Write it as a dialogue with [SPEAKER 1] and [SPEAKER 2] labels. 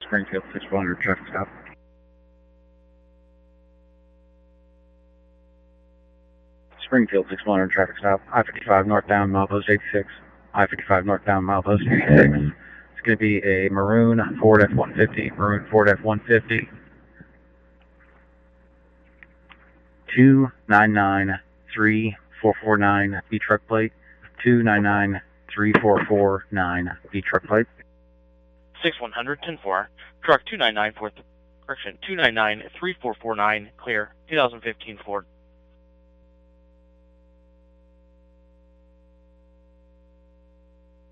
[SPEAKER 1] Springfield 6100 traffic stop. Springfield 6100 traffic stop. I-55 northbound, milepost 86. I-55 northbound, milepost 86. It's going to be a maroon Ford F-150. Maroon Ford F-150. 2993449 B truck plate. 2993449 B truck plate.
[SPEAKER 2] 6100 10-4. Truck 2993449 clear. 2015 Ford.